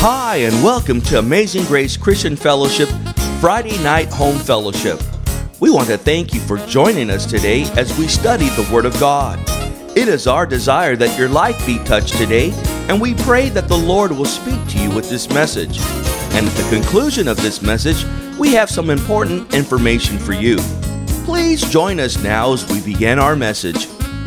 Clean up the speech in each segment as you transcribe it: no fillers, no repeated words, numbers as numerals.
Hi, and welcome to Amazing Grace Christian Fellowship Friday Night Home Fellowship. We want to thank you for joining us today as we study the Word of God. It is our desire that your life be touched today, and we pray that the Lord will speak to you with this message. And at the conclusion of this message, we have some important information for you. Please join us now as we begin our message.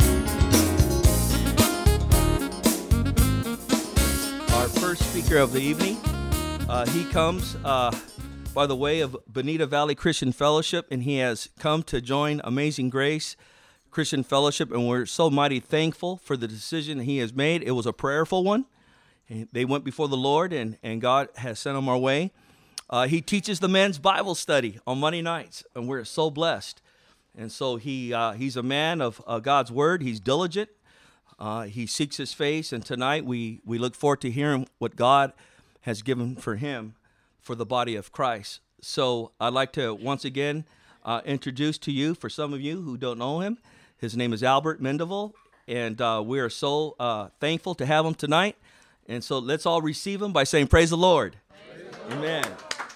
Our first speaker of the evening, he comes by the way of Bonita Valley Christian Fellowship, and he has come to join Amazing Grace Christian Fellowship, and we're so mighty thankful for the decision he has made. It was a prayerful one. They went before the Lord, and God has sent him our way. He teaches the men's Bible study on Monday nights, and we're so blessed. And so he's a man of God's Word. He's diligent. He seeks His face, and tonight we look forward to hearing what God has given for him for the body of Christ. So I'd like to once again introduce to you, for some of you who don't know him, his name is Albert Mendeville, and we are so thankful to have him tonight. And so let's all receive him by saying, praise the Lord. Praise Amen.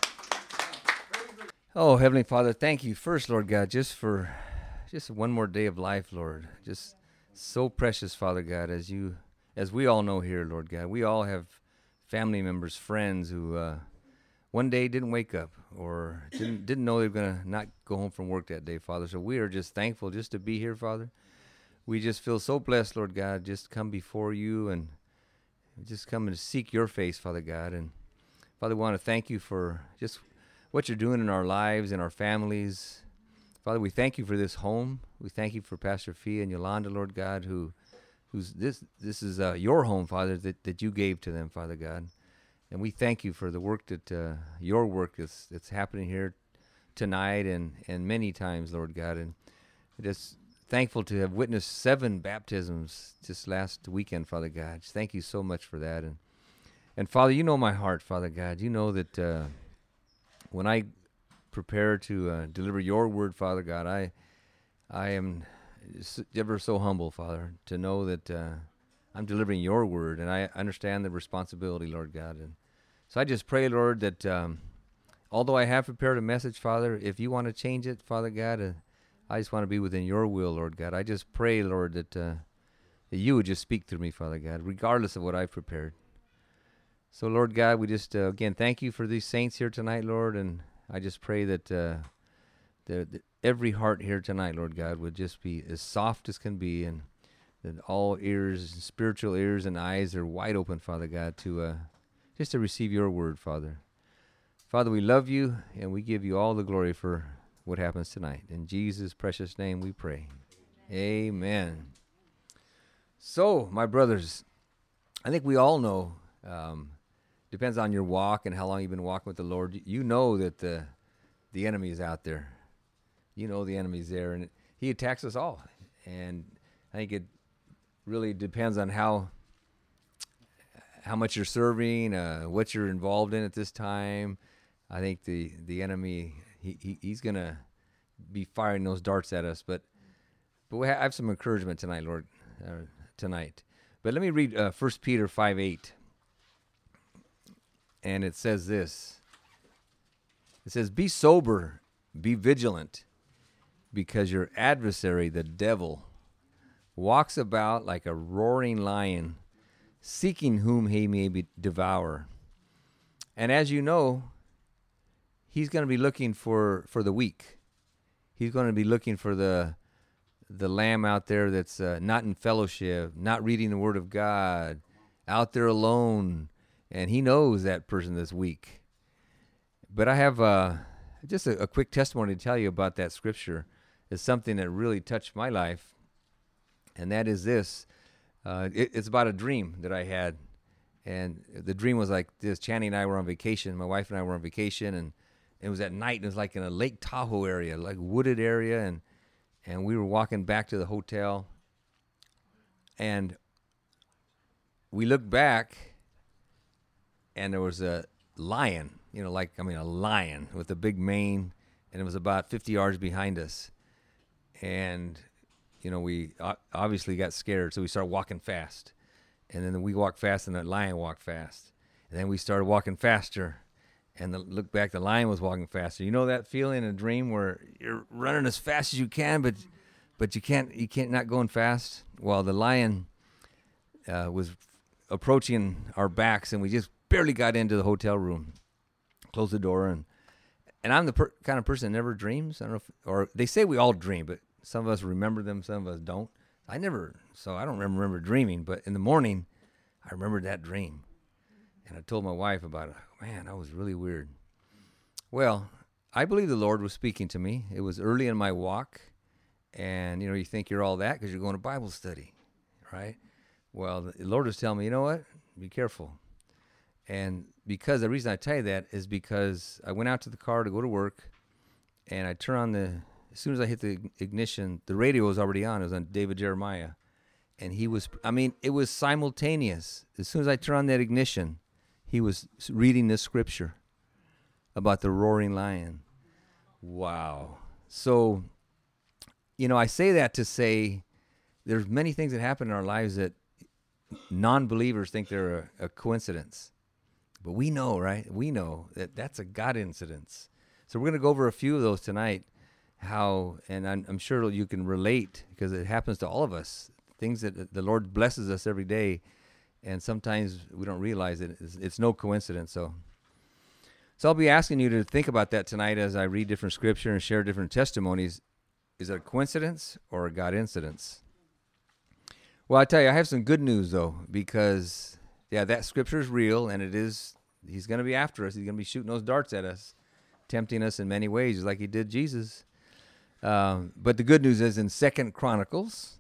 Oh, Heavenly Father, thank you first, Lord God, just for one more day of life, Lord. Just so precious, Father God, as we all know here, Lord God. We all have family members, friends who one day didn't wake up or didn't know they were going to not go home from work that day, Father. So we are just thankful just to be here, Father. We just feel so blessed, Lord God, just come before you and just come and seek your face, Father God. And Father, we want to thank you for just what you're doing in our lives and our families. Father, we thank you for this home. We thank you for Pastor Fia and Yolanda, Lord God, who's this is your home, Father, that you gave to them, Father God. And we thank you for the work that your work that's happening here tonight and many times, Lord God. And just thankful to have witnessed 7 baptisms just last weekend, Father God. Just thank you so much for that. And Father, you know my heart, Father God. You know that when I prepare to deliver your word, Father God, I am ever so humble, Father, to know that I'm delivering your word, and I understand the responsibility, Lord God. And so I just pray, Lord, that although I have prepared a message, Father, if you want to change it, Father God, I just want to be within your will, Lord God. I just pray, Lord, that you would just speak through me, Father God, regardless of what I've prepared. So, Lord God, we just, again, thank you for these saints here tonight, Lord, and I just pray that every heart here tonight, Lord God, would just be as soft as can be, and that all ears, spiritual ears and eyes are wide open, Father God, just to receive your word, Father. Father, we love you, and we give you all the glory for what happens tonight. In Jesus' precious name we pray. Amen. So, my brothers, I think we all know, depends on your walk and how long you've been walking with the Lord, you know that the enemy is out there. You know the enemy's there, and he attacks us all. And I think it really depends on how much you're serving, what you're involved in at this time. I think the enemy, he's going to be firing those darts at us. But I have some encouragement tonight, Lord, tonight. But let me read 1 Peter 5:8. And it says this. It says, "Be sober, be vigilant, because your adversary, the devil, walks about like a roaring lion, seeking whom he may devour. And as you know, he's going to be looking for the weak. He's going to be looking for the lamb out there that's not in fellowship, not reading the Word of God, out there alone. And he knows that person that's weak." But I have just a quick testimony to tell you about that scripture. It's something that really touched my life, and that is this. It's about a dream that I had, and the dream was like this. Channing and I were on vacation. My wife and I were on vacation, and it was at night, and it was like in a Lake Tahoe area, like wooded area, and we were walking back to the hotel, and we looked back, and there was a lion, a lion with a big mane, and it was about 50 yards behind us. And, we obviously got scared, so we started walking fast. And then we walked fast, and that lion walked fast. And then we started walking faster. And look back, the lion was walking faster. You know that feeling in a dream where you're running as fast as you can, but you can't not going fast? Well, the lion was approaching our backs, and we just barely got into the hotel room. Closed the door, and I'm the kind of person that never dreams. I don't know or they say we all dream, but some of us remember them, some of us don't. So I don't remember dreaming, but in the morning, I remembered that dream. And I told my wife about it. Man, that was really weird. Well, I believe the Lord was speaking to me. It was early in my walk. And, you think you're all that because you're going to Bible study, right? Well, the Lord was telling me, you know what? Be careful. And because the reason I tell you that is because I went out to the car to go to work, and I turned on as soon as I hit the ignition, the radio was already on. It was on David Jeremiah. And it was simultaneous. As soon as I turned on that ignition, he was reading this scripture about the roaring lion. Wow. So, I say that to say there's many things that happen in our lives that non-believers think they're a coincidence. But we know, right? We know that that's a God incidence. So we're going to go over a few of those tonight, and I'm sure you can relate because it happens to all of us, things that the Lord blesses us every day. And sometimes we don't realize it. It's no coincidence. So I'll be asking you to think about that tonight as I read different scripture and share different testimonies. Is it a coincidence or a God incidence? Well, I tell you, I have some good news, though, because, that scripture is real, and it is. He's going to be after us. He's going to be shooting those darts at us, tempting us in many ways, just like he did Jesus. But the good news is in 2 Chronicles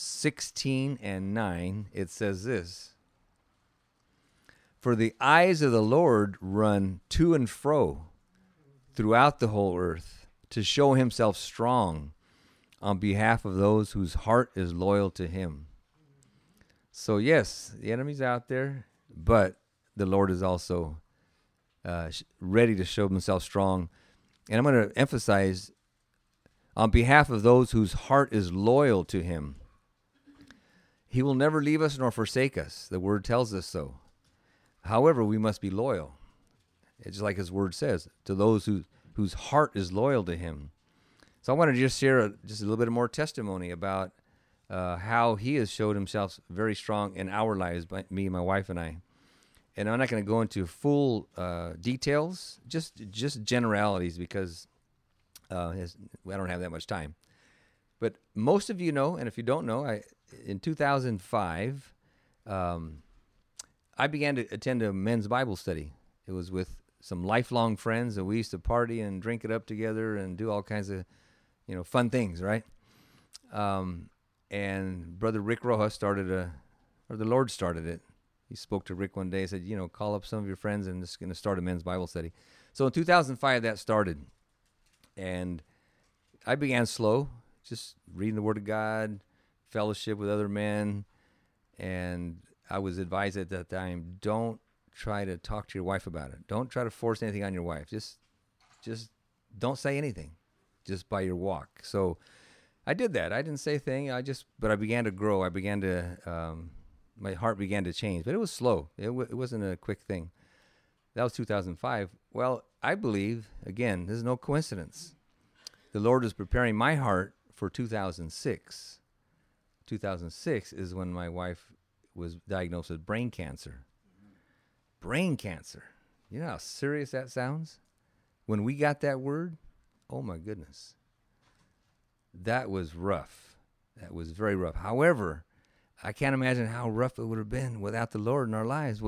16:9, it says this. For the eyes of the Lord run to and fro throughout the whole earth to show himself strong on behalf of those whose heart is loyal to him. So yes, the enemy's out there, but the Lord is also ready to show himself strong. And I'm going to emphasize on behalf of those whose heart is loyal to him. He will never leave us nor forsake us. The word tells us so. However, we must be loyal. It's just like his word says, to those whose heart is loyal to him. So I want to just share just a little bit more testimony about how he has showed himself very strong in our lives, me, my wife, and I. And I'm not going to go into full details, just generalities, because I don't have that much time. But most of you know, and if you don't know, in 2005, I began to attend a men's Bible study. It was with some lifelong friends, and we used to party and drink it up together and do all kinds of, fun things, right? And Brother Rick Rojas started the Lord started it. He spoke to Rick one day and said, call up some of your friends and just going to start a men's Bible study. So in 2005, that started. And I began slow, just reading the Word of God, fellowship with other men, and I was advised at that time, don't try to talk to your wife about it. Don't try to force anything on your wife. Just don't say anything, just by your walk. So I did that. I didn't say a thing. But I began to grow. I began to, my heart began to change. But it was slow. It wasn't a quick thing. That was 2005. Well, I believe, again, this is no coincidence. The Lord is preparing my heart for 2006. 2006 is when my wife was diagnosed with brain cancer. Brain cancer. You know how serious that sounds? When we got that word, oh my goodness. That was rough. That was very rough. However, I can't imagine how rough it would have been without the Lord in our lives,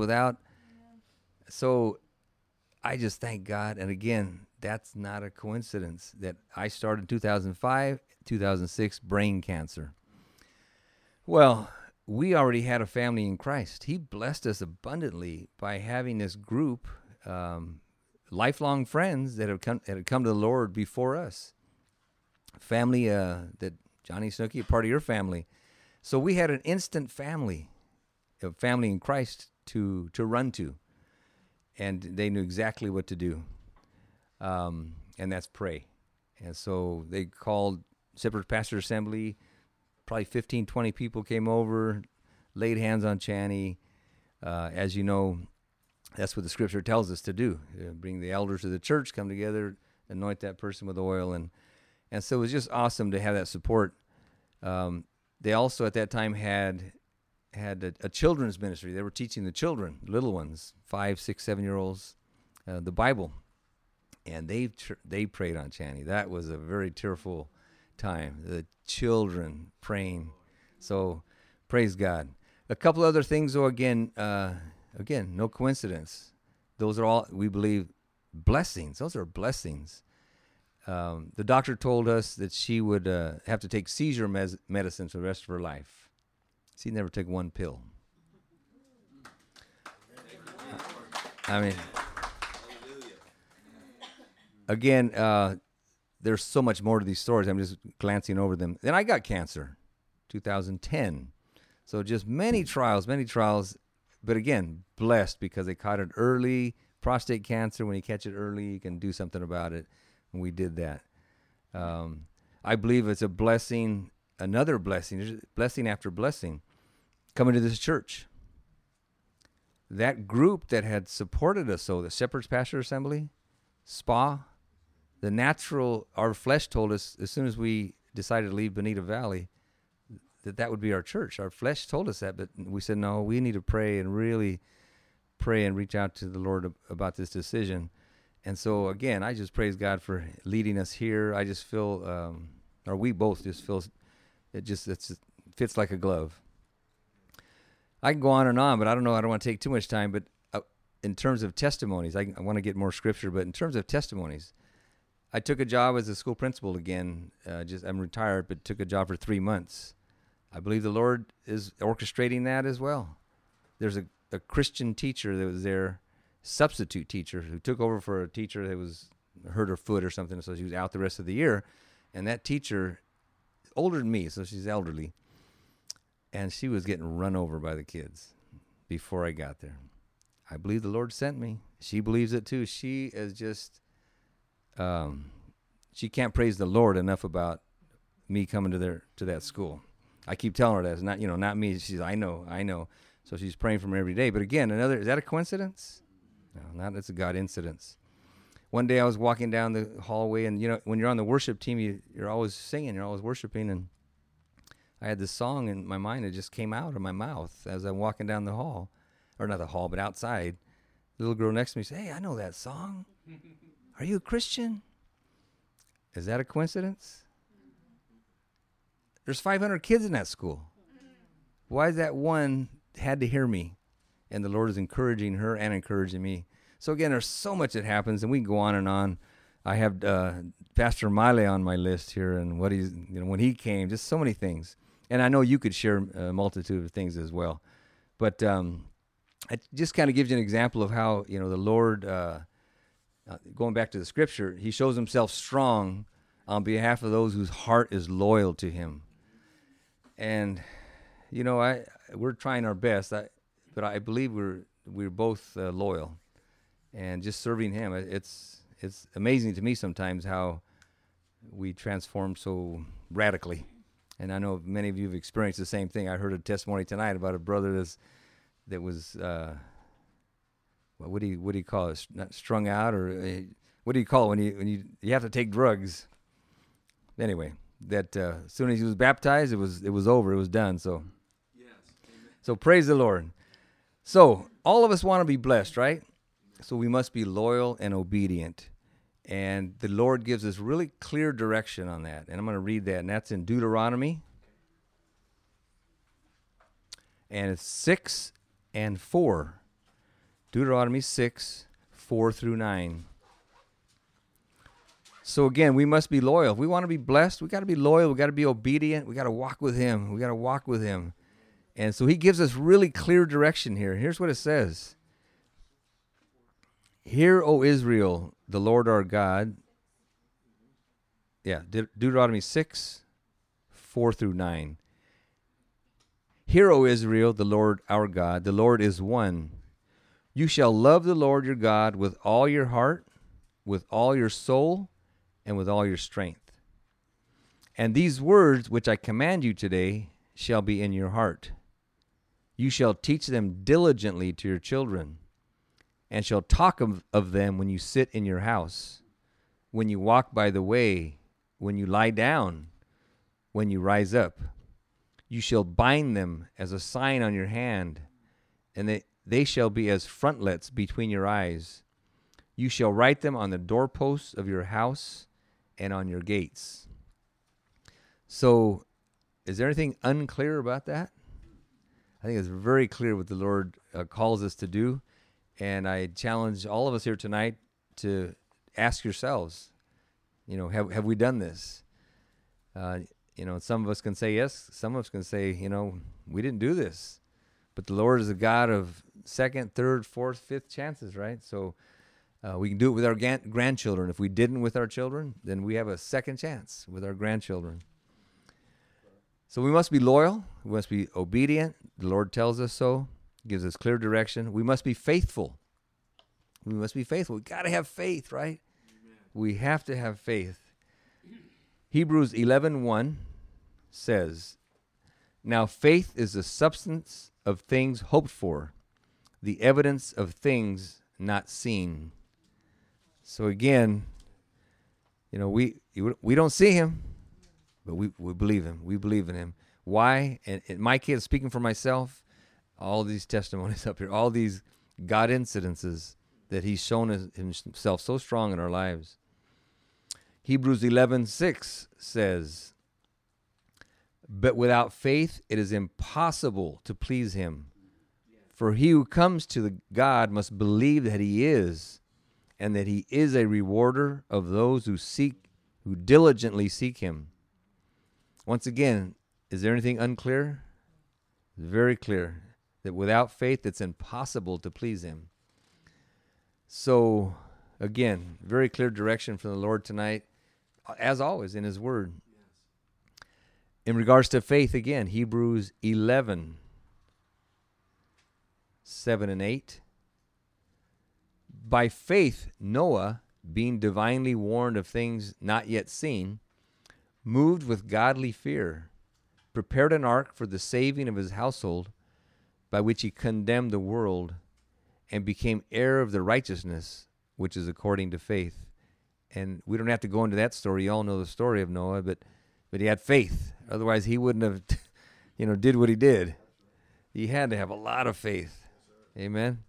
So I just thank God. And again, that's not a coincidence that I started in 2005, 2006, brain cancer. Well, we already had a family in Christ. He blessed us abundantly by having this group, lifelong friends that had come to the Lord before us. Family that Johnny Snooki, a part of your family. So we had an instant family, a family in Christ to run to, and they knew exactly what to do, and that's pray. And so they called Separate Pastor Assembly. Probably 15, 20 people came over, laid hands on Channy. As you know, That's what the scripture tells us to do. Bring the elders of the church, come together, anoint that person with oil. And so it was just awesome to have that support. They also at that time had a children's ministry. They were teaching the children, little ones, 5, 6, 7-year-olds, the Bible. And they prayed on Channy. That was a very tearful time. The children praying. So praise God. A couple other things, though, again, no coincidence. Those are all, we believe, blessings. Those are blessings. The doctor told us that she would have to take seizure medicine for the rest of her life. She never took one pill. I mean, again, there's so much more to these stories. I'm just glancing over them. Then I got cancer, 2010. So just many trials. But again, blessed because they caught it early. Prostate cancer, when you catch it early, you can do something about it. And we did that. I believe it's a blessing, another blessing, blessing after blessing, coming to this church. That group that had supported us, so the Shepherd's Pastor Assembly, SPA, the natural, our flesh told us as soon as we decided to leave Bonita Valley that would be our church. Our flesh told us that, but we said, no, we need to pray and really pray and reach out to the Lord about this decision. And so, again, I just praise God for leading us here. I just feel, or we both just feel, it fits like a glove. I can go on and on, but I don't want to take too much time. But in terms of testimonies, I want to get more scripture, but in terms of testimonies, I took a job as a school principal again. I'm retired, but took a job for 3 months. I believe the Lord is orchestrating that as well. There's a Christian teacher that was there, substitute teacher, who took over for a teacher that was hurt her foot or something, so she was out the rest of the year. And that teacher, older than me, so she's elderly, and she was getting run over by the kids before I got there. I believe the Lord sent me. She believes it too. She is just, she can't praise the Lord enough about me coming to that school. I keep telling her that. It's not me. She's, I know. So she's praying for me every day. But again, is that a coincidence? No, it's a God incidence. One day I was walking down the hallway, and when you're on the worship team, you're always singing, you're always worshiping, and I had this song in my mind. It just came out of my mouth as I'm walking down the hall, or not the hall, but outside. The little girl next to me said, "Hey, I know that song. Are you a Christian?" Is that a coincidence? There's 500 kids in that school. Why is that one had to hear me? And the Lord is encouraging her and encouraging me. So again, there's so much that happens, and we can go on and on. I have Pastor Miley on my list here, and what he's, when he came, just so many things. And I know you could share a multitude of things as well. But it just kind of gives you an example of how, the Lord, going back to the scripture, he shows himself strong on behalf of those whose heart is loyal to him. And, we're trying our best, but I believe we're both loyal, and just serving him. It's amazing to me sometimes how we transform so radically. And I know many of you have experienced the same thing. I heard a testimony tonight about a brother that was, what do you call it? Not strung out, or what do you call it when you have to take drugs? Anyway, that as soon as he was baptized, it was over. It was done. So, yes. So praise the Lord. So all of us want to be blessed, right? So we must be loyal and obedient. And the Lord gives us really clear direction on that. And I'm going to read that. And that's in Deuteronomy. And it's 6 and 4. Deuteronomy 6, 4 through 9. So again, we must be loyal. If we want to be blessed, we got to be loyal. We got to be obedient. We got to walk with him. And so he gives us really clear direction here. Here's what it says. Hear, O Israel, the Lord our God. Yeah, Deuteronomy 6, 4 through 9. Hear, O Israel, the Lord our God, the Lord is one. You shall love the Lord your God with all your heart, with all your soul, and with all your strength. And these words which I command you today shall be in your heart. You shall teach them diligently to your children, and shall talk of them when you sit in your house, when you walk by the way, when you lie down, when you rise up. You shall bind them as a sign on your hand, and they shall be as frontlets between your eyes. You shall write them on the doorposts of your house and on your gates. So, is there anything unclear about that? I think it's very clear what the Lord calls us to do. And I challenge all of us here tonight to ask yourselves, have we done this? Some of us can say yes. Some of us can say, we didn't do this. But the Lord is a God of second, third, fourth, fifth chances, right? So we can do it with our grandchildren. If we didn't with our children, then we have a second chance with our grandchildren. So we must be loyal. We must be obedient. The Lord tells us so. Gives us clear direction. We must be faithful. We must be faithful. We got to have faith, right? Amen. We have to have faith. Hebrews 11:1 says, "Now faith is the substance of things hoped for, the evidence of things not seen." So again, we don't see him, but we believe him. We believe in him. Why? And my kids, speaking for myself, all these testimonies up here, all these God incidences that he's shown himself so strong in our lives. Hebrews 11:6 says, "But without faith it is impossible to please him. For he who comes to the God must believe that he is, and that he is a rewarder of those who diligently seek him." Once again, is there anything unclear? It's very clear that without faith it's impossible to please him. So, again, very clear direction from the Lord tonight, as always in his word. Yes. In regards to faith, again, Hebrews 11:7-8. "By faith Noah, being divinely warned of things not yet seen, moved with godly fear, prepared an ark for the saving of his household, by which he condemned the world, and became heir of the righteousness which is according to faith." And we don't have to go into that story. You all know the story of Noah, but he had faith. Otherwise, he wouldn't have, did what he did. He had to have a lot of faith. Amen.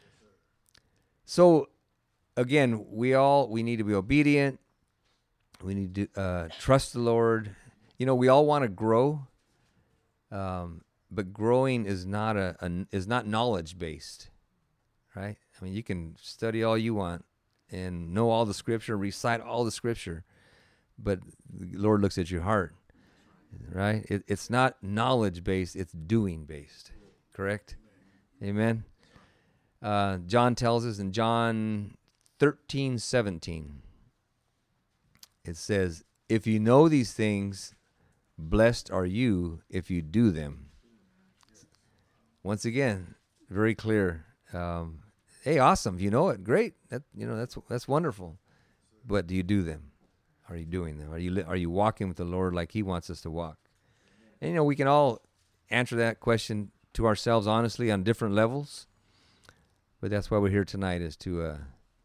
So, again, we need to be obedient. We need to trust the Lord. We all want to grow, but growing is not knowledge based, right? I mean, you can study all you want and know all the scripture, recite all the scripture, but the Lord looks at your heart, right? It's not knowledge based; it's doing based. Correct? Amen. John tells us in John 13:17. It says, "If you know these things, blessed are you if you do them." Once again, very clear. Hey, awesome! If you know it, great. That's wonderful. But do you do them? Are you doing them? Are you walking with the Lord like He wants us to walk? And we can all answer that question to ourselves honestly on different levels. But that's why we're here tonight, is to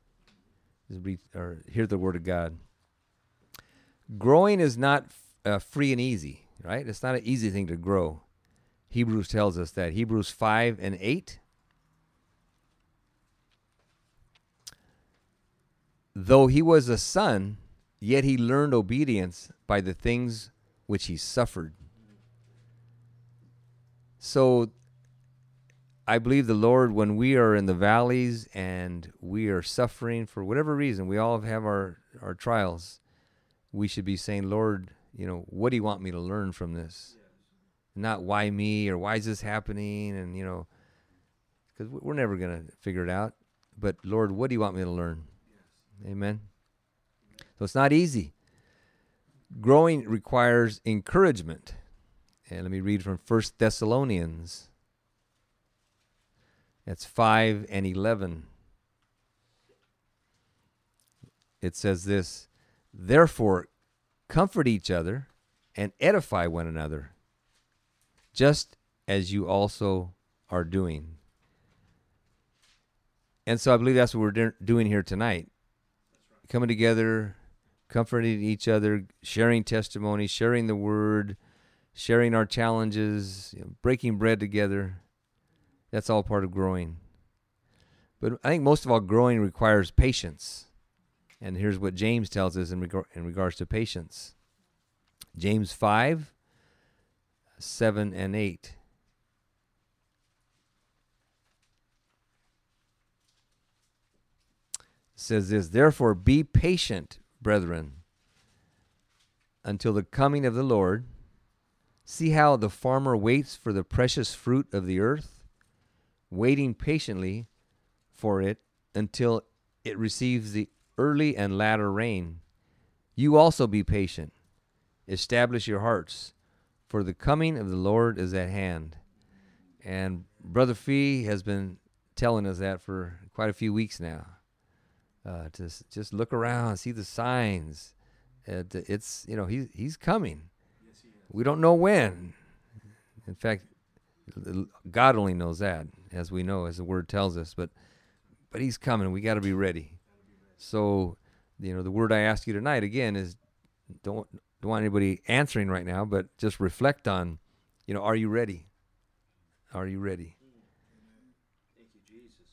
hear the Word of God. Growing is not free and easy, right? It's not an easy thing to grow. Hebrews tells us that. Hebrews 5:8. "Though he was a son, yet he learned obedience by the things which he suffered." So I believe the Lord, when we are in the valleys and we are suffering for whatever reason, we all have our trials, we should be saying, "Lord, what do you want me to learn from this?" Yes. Not why me, or why is this happening? And, because we're never going to figure it out. But Lord, what do you want me to learn? Yes. Amen. So it's not easy. Growing requires encouragement. And let me read from 1 Thessalonians. That's 5:11. It says this: "Therefore, comfort each other and edify one another, just as you also are doing." And so I believe that's what we're doing here tonight. Coming together, comforting each other, sharing testimony, sharing the word, sharing our challenges, breaking bread together. That's all part of growing. But I think most of all, growing requires patience. And here's what James tells us in regards to patience. James 5, 7, and 8. Says this, therefore be patient, brethren, until the coming of the Lord. See how the farmer waits for the precious fruit of the earth, waiting patiently for it until it receives the early and latter rain. You also be patient. Establish your hearts, for the coming of the Lord is at hand. And Brother Fee has been telling us that for quite a few weeks now. To just look around, see the signs. It's he's coming. Yes, he is. We don't know when. In fact, God only knows that, as we know, as the Word tells us. But he's coming. We got to be ready. So, the word I ask you tonight again is, don't want anybody answering right now, but just reflect on, are you ready? Are you ready? Thank you, Jesus.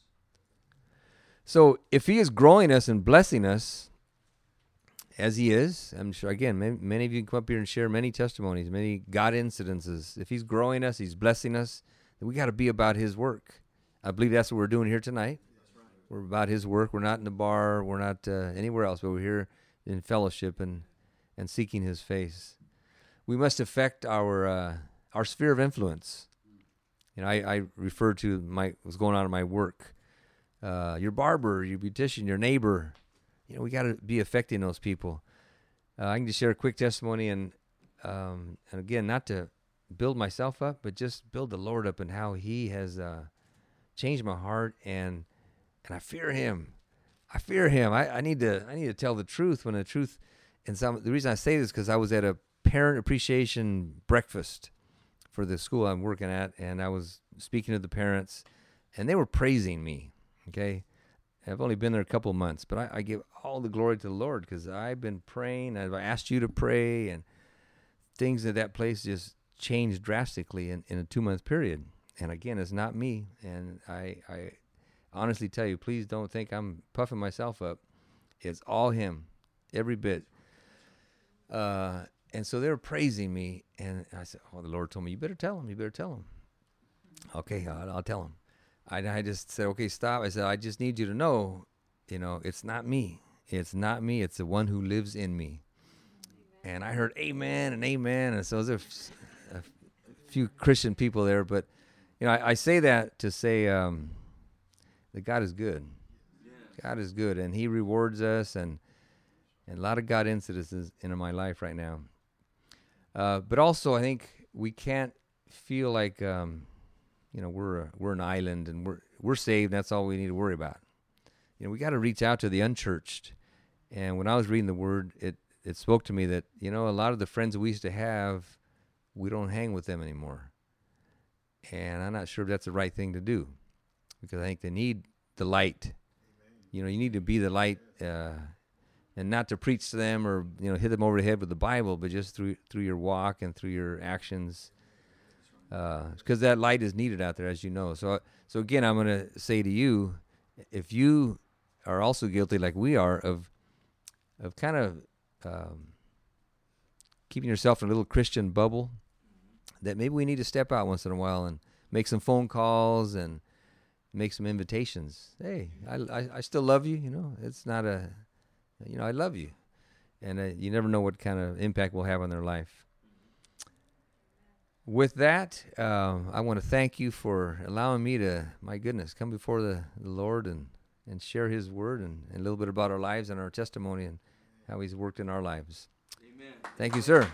So if he is growing us and blessing us, as he is, I'm sure, again, many of you can come up here and share many testimonies, many God incidences. If he's growing us, he's blessing us, then we got to be about his work. I believe that's what we're doing here tonight. That's right. We're about his work. We're not in the bar. We're not anywhere else, but we're here in fellowship and seeking his face. We must affect our sphere of influence. I refer to what's going on in my work. Your barber, your beautician, your neighbor. We got to be affecting those people. I can just share a quick testimony, and again, not to build myself up, but just build the Lord up and how he has changed my heart, and I fear him. I fear him. I need to tell the truth when the truth. And the reason I say this is because I was at a parent appreciation breakfast for the school I'm working at, and I was speaking to the parents, and they were praising me. Okay, I've only been there a couple of months, but I give all the glory to the Lord because I've been praying. I've asked you to pray, and things at that place just changed drastically in a 2-month period. And again, it's not me, and I honestly tell you, please don't think I'm puffing myself up. It's all him, every bit. And so they were praising me, and I said, the Lord told me, you better tell him. Okay, I'll tell him. I just said, okay, stop. I said, I just need you to know, it's not me. It's not me. It's the one who lives in me. Amen. And I heard amen and amen. And so there's a few Christian people there, but, I say that to say that God is good. Yeah. God is good, and he rewards us, and a lot of God incidences in my life right now. But also, I think we can't feel like, we're an island and we're saved. And that's all we need to worry about. We got to reach out to the unchurched. And when I was reading the Word, it spoke to me that a lot of the friends we used to have, we don't hang with them anymore. And I'm not sure if that's the right thing to do, because I think they need the light. You need to be the light. And not to preach to them or hit them over the head with the Bible, but just through your walk and through your actions, because that light is needed out there, as you know. So again, I'm going to say to you, if you are also guilty, like we are, of kind of keeping yourself in a little Christian bubble, that maybe we need to step out once in a while and make some phone calls and make some invitations. Hey, I still love you. It's not a I love you. And you never know what kind of impact we'll have on their life. With that, I want to thank you for allowing me to, my goodness, come before the Lord and share his word and a little bit about our lives and our testimony and how he's worked in our lives. Amen. Thank you, sir.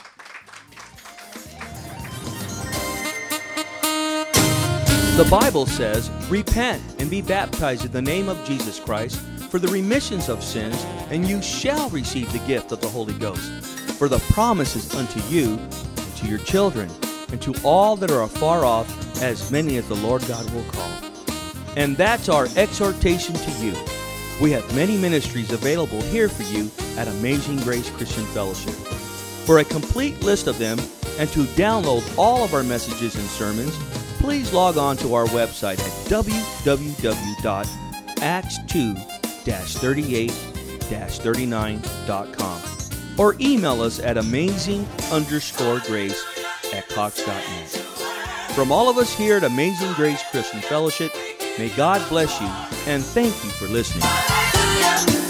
The Bible says, repent and be baptized in the name of Jesus Christ for the remissions of sins, and you shall receive the gift of the Holy Ghost. For the promise is unto you, and to your children, and to all that are afar off, as many as the Lord God will call. And that's our exhortation to you. We have many ministries available here for you at Amazing Grace Christian Fellowship. For a complete list of them and to download all of our messages and sermons, please log on to our website at www.acts2-38-39.com or email us at amazing_grace@cox.net. From all of us here at Amazing Grace Christian Fellowship, may God bless you and thank you for listening.